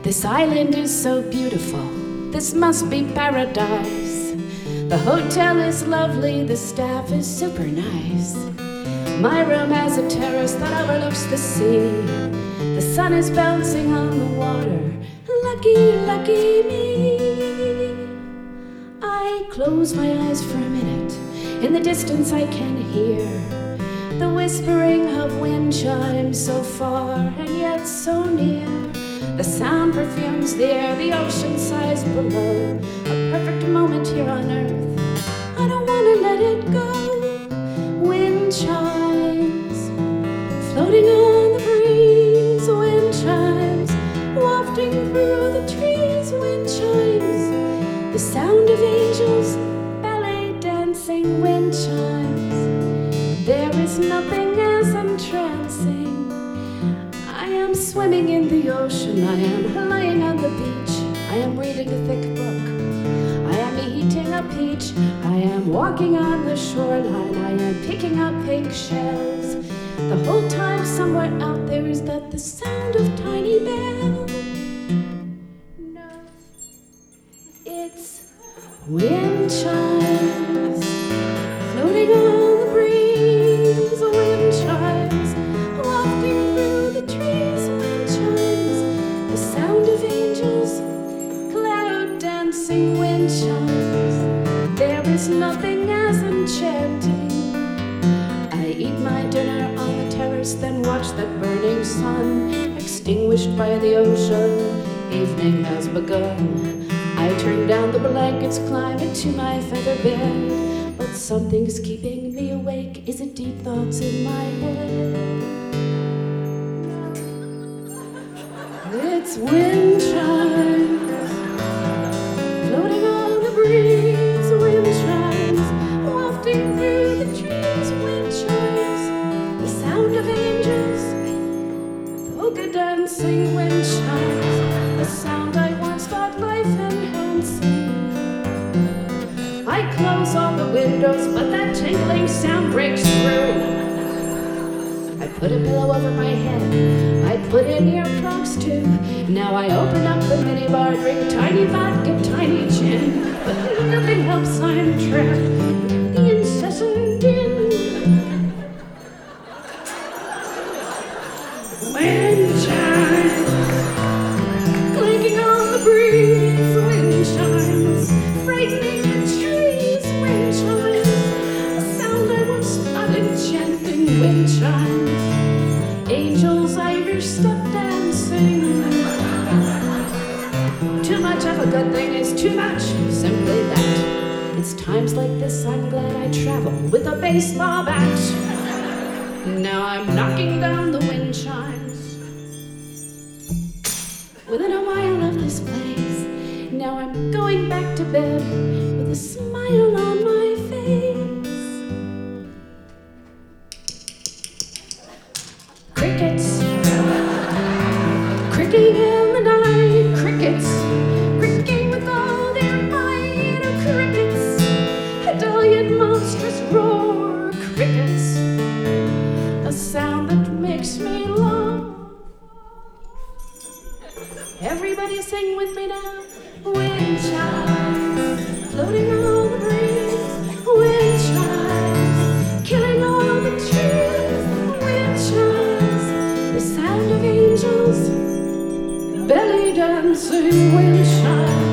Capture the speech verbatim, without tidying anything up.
This island is so beautiful, this must be paradise. The hotel is lovely, the staff is super nice. My room has a terrace that overlooks the sea. The sun is bouncing on the water, lucky, lucky me. I close my eyes for a minute, in the distance I can hear the whispering of wind chimes, so far and yet so near. The sound perfumes the air, the ocean sighs below. A perfect moment here on earth, I don't wanna let it go. Wind chimes, floating on the breeze. Wind chimes, wafting through the trees. Wind chimes, the sound of angels, ballet dancing. Wind chimes, there is nothing as entrancing. I am swimming in the ocean, I am lying on the beach, I am reading a thick book, I am eating a peach, I am walking on the shoreline, I am picking up pink shells. The whole time somewhere out there is that the sound of tiny bells. No, it's wind chimes, floating on the breeze. Wind chimes, wafting through the trees. Wind chimes, the sound of angels, cloud dancing. Wind chimes, there is nothing as enchanting. I eat my dinner on the terrace, then watch the burning sun extinguished by the ocean. Evening has begun. I turn down the blankets, climb into my feather bed, but something's keeping me awake. Is it deep thoughts in my head? It's wind chimes, floating on the breeze. Wind chimes, wafting through the trees. Wind chimes, the sound of angels, polka dancing. Wind chimes, the sound I once thought life enhancing. I close all the windows, but that tinkling sound breaks through. I put a pillow over my head, I put in earplugs too. Now I open up the minibar, drink tiny vodka, tiny gin, but nothing helps, I'm trapped in the incessant din. Wind chimes, clinking on the breeze. Wind chimes, frightening the trees. Wind chimes, a sound I once thought enchanting. Wind chimes, angels Irish step dancing. Too much of a good thing is too much, simply that. It's times like this I'm glad I travel with a baseball bat. Now I'm knocking down the wind chimes within a mile of this place. Now I'm going back to bed with a smile on my face. Crickets, cricking in the night. Crickets, cricking with all their might. Oh, crickets, a dull yet monstrous roar. Crickets, a sound that makes me long. Everybody sing with me now. Wind chimes, floating on the breeze. Wind chimes, killing all the trees. Wind chimes, the sound of angels, belly dancing. Wind chimes.